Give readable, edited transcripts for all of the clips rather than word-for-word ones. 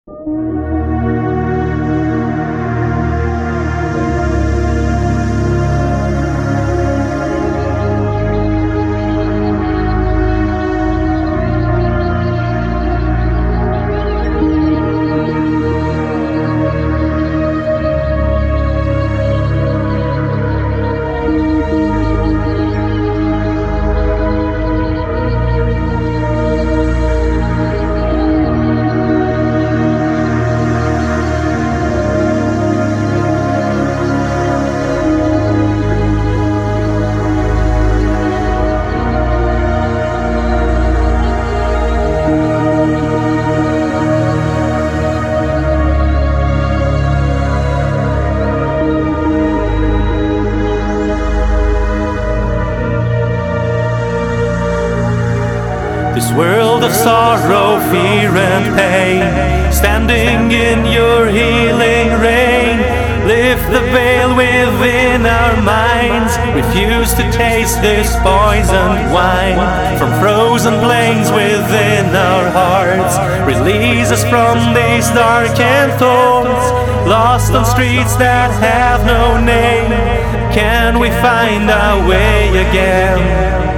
This world of sorrow, fear and pain, standing in your healing rain, lift the veil within our minds, refuse to taste this poisoned wine. From frozen plains within our hearts, release us from these darkened thorns. Lost on streets that have no name, can we find our way again?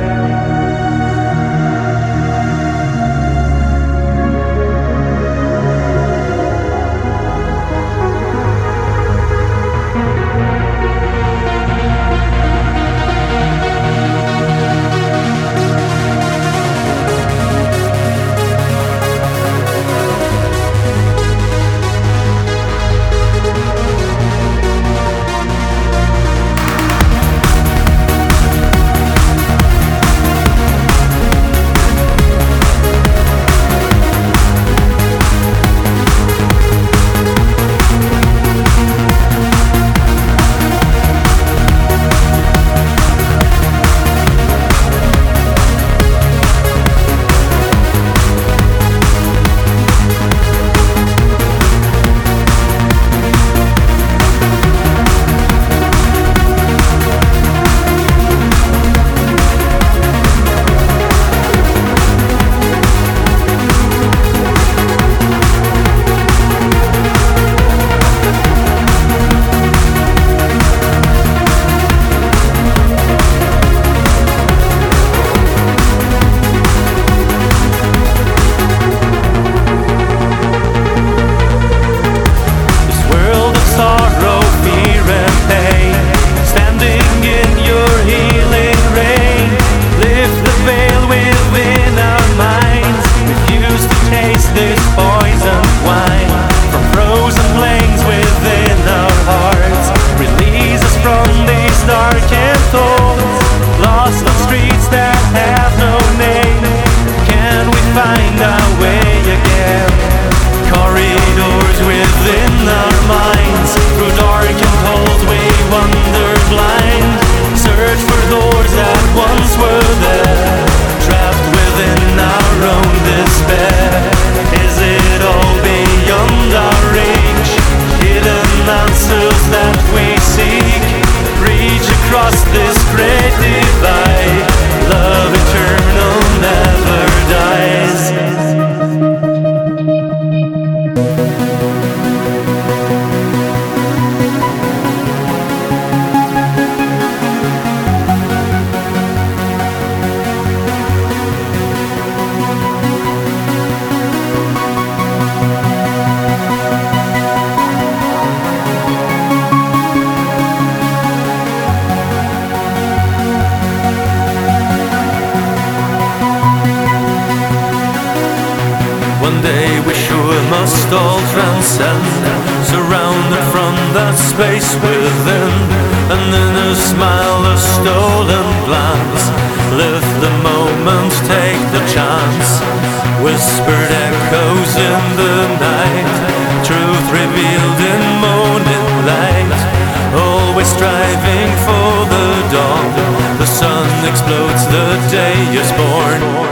One day we sure must all transcend, surrounded from that space within. An inner smile, a stolen glance, live the moment, take the chance. Whispered echoes in the night, truth revealed in morning light. Always striving for the dawn, the sun explodes, the day is born.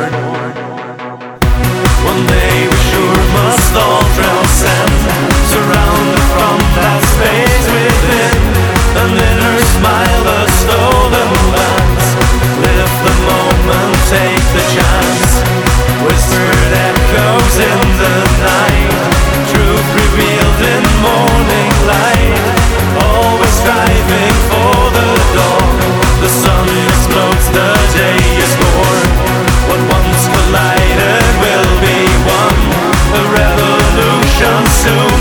One day we sure must all transcend, surrounded from that space within. An inner smile, a stolen glance, live the moment, take the chance. Whispered echoes in the night, true to